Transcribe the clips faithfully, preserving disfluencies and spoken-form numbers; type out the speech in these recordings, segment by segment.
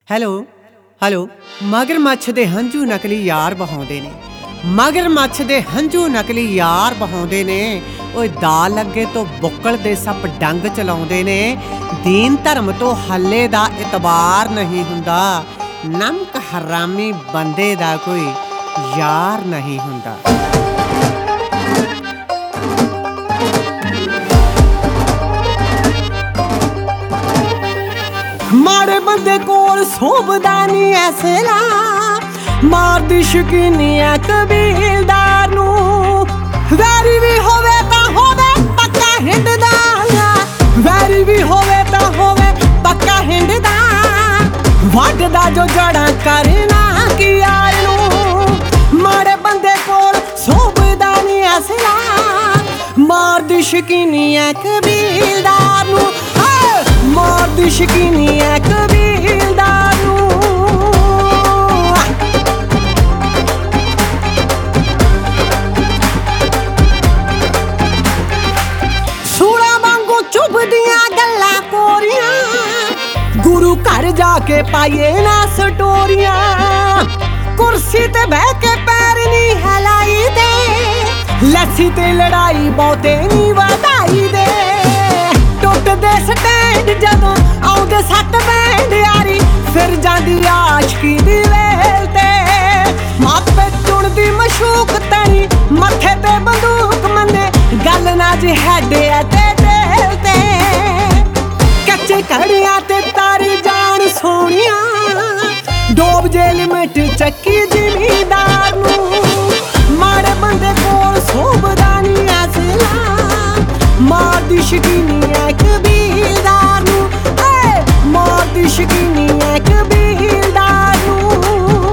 Hello hello ਮਗਰਮੱਛ ਦੇ ਹੰਝੂ ਨਕਲੀ ਯਾਰ ਬਹਾਉਂਦੇ ਨੇ। ਮਗਰਮੱਛ ਦੇ ਹੰਝੂ ਨਕਲੀ ਯਾਰ ਬਹਾਉਂਦੇ ਨੇ। ਓਏ ਦਾ ਲੱਗੇ ਤੋਂ ਬੁੱਕਲ ਦੇ ਸੱਪ ਡੰਗ ਚਲਾਉਂਦੇ ਨੇ। ਦੀਨ ਧਰਮ ਤੋਂ ਹੱਲੇ ਦਾ ਇਤਬਾਰ ਨਹੀਂ ਹੁੰਦਾ। ਨਮਕ ਹਰਾਮੀ ਬੰਦੇ ਦਾ ਕੋਈ ਯਾਰ ਨਹੀਂ ਹੁੰਦਾ। ਮਾੜੇ ਬੰਦੇ ਕੋਲ ਸੋਭਦਾ ਨੀ ਐਸਲਾ, ਮਾਰਦੀ ਸ਼ਕੀਨੀ ਐ ਕਬੀਲਦਾਰ ਨੂੰ। ਵੈਰੀ ਵੀ ਹੋਵੇ ਤਾਂ ਹੋਵੇ ਪੱਕਾ ਹਿੰਡਦਾ, ਵੈਰੀ ਵੀ ਹੋਵੇ ਤਾਂ ਹੋਵੇ ਪੱਕਾ ਹਿੰਡਦਾ। ਵੱਢਦਾ ਜੋ ਜੜਾਂ ਕਰਨਾ ਕੀ ਯਾਰ ਨੂੰ। ਮਾੜੇ ਬੰਦੇ ਕੋਲ ਸੋਭਦਾ ਨੀ ਐਸਲਾ, ਮਾਰਦੀ ਸ਼ਕੀਨੀ ਐ ਕਬੀਲਦਾਰ ਨੂੰ। ਮਾਰਦੀ ਸ਼ਕੀਨੀ ਐ ਕਬੀਲਦਾਰ ਨੂੰ। ਸੂਲਾਂ ਵਾਂਗੂ ਚੁੱਭਦੀਆਂ ਗੱਲਾਂ ਕੋਰੀਆਂ, ਗੁਰੂ ਘਰ ਜਾ ਕੇ ਪਾਈਏ ਨਾ ਸਟੋਰੀਆਂ। ਕੁਰਸੀ ਤੇ ਬਹਿ ਕੇ ਪੈਰ ਨੀ ਹਿਲਾਈ ਦੇ, ਲੱਸੀ ਤੇ ਲੜਾਈ ਬਹੁਤੇ ਨੀ ਵਧਾਈ ਦੇ। ਟੁੱਟਦੇ ਸਟੈਂਡ ਜਦੋਂ ਆਉਂਦੇ ਸੱਤ ਬੈਂਡ ਯਾਰੀ, ਫਿਰ ਜਾਂਦੀ ਆਸ਼ਕੀ ਦੀ ਵੇਲ ਤੇ। ਮਾਪੇ ਚੁਣਦੀ ਮਸ਼ੂਕ ਤਣੀ, ਮੱਥੇ ਤੇ ਬੰਦੂਕ ਮੰਨੇ, ਗੱਲ ਨਾ ਜੇ ਹੈਡੇ ਤੇ ਦਿਲ ਤੇ। ਕੱਚੇ ਘੜਿਆਂ ਤੇ ਤਾਰੀ ਜਾਣ ਸੋਹਣੀਆਂ, ਡੋਬ ਜੇ ਲਿਮਟ ਚੱਕੀ ਜ਼ਿਮੀਦਾਰ ਨੂੰ। ਮਾੜੇ ਬੰਦੇ ਕੋਲ ਸੋਭਦਾ ਨੀ ਐਸਲਾ, ਮਾਰਦੀ ਸ਼ਕੀਨੀ ਐ ਕਬੀਲਦਾਰ ਨੂੰ। ਮਾਰਦੀ ਸ਼ਕੀਨੀ ਐ ਕਬੀਲਦਾਰ ਨੂੰ।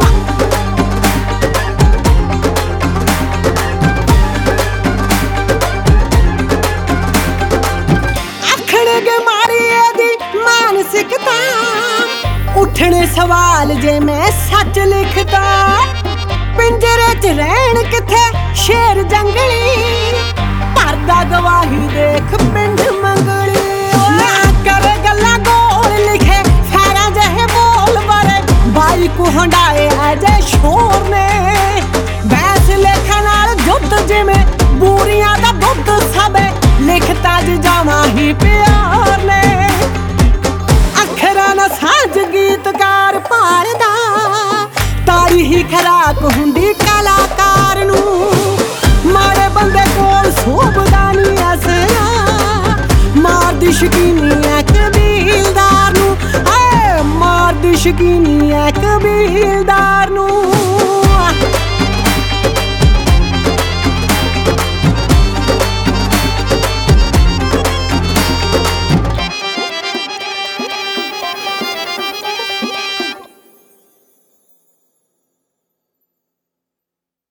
ਆਖਣਗੇ ਮਾਰੀ ਇਹਦੀ ਮਾਨਸਿਕਤਾ, ਉੱਠਣੇ ਸਵਾਲ ਜੇ ਮੈਂ ਸੱਚ ਲਿਖਦਾ। ਪਿੰਜਰੇ 'ਚ ਰਹਿਣ ਕਿੱਥੇ ਸ਼ੇਰ ਜੰਗਲੀ, ਭਰਦਾ ਗਵਾਹੀ ਦੇਖ ਪਿੰਡ ਮੰਗਲੀ। ਨਾ ਕਰੇ ਗੱਲਾਂ ਗੋਲ ਲਿਖੇ ਫੈਰਾਂ ਜਿਹੇ ਬੋਲ ਬਾਰੇ, ਬਾਈ ਕੋ ਹੰਡਾਏ ਅਜੇ ਸ਼ੋਰ ਨੇ। ਬੈਸ ਲੇਖਾਂ ਨਾਲ ਜੁੱਧ ਜਿਵੇਂ ਬੂਰੀਆਂ ਦਾ ਦੁੱਧ, ਸਭੇ ਲਿਖਤਾ ਜਾਵਾਂ ਹੀ ਪਿਆਰ ਨੇ। ਅੱਖਰਾਂ ਨਾਲ ਸਾਂਝ ਗੀਤਕਾਰ ਭਾਲਦਾ, ਤਾਰੀ ਹੀ ਖਰਾਕ ਹੁੰਦੀ ਕਲਾਕਾਰ ਨੂੰ। ਮਾੜੇ ਬੰਦੇ ਕੋਲ ਸੋਭਦਾ ਨੀ ਐਸਲਾ, ਮਾਰਦੀ ਸ਼ਕੀਨੀ ਐ ਕਬੀਲਦਾਰ ਨੂੰ। ਮਾਰਦੀ ਸ਼ਕੀਨੀ ਐ ਕਬੀਲਦਾਰ ਨੂੰ।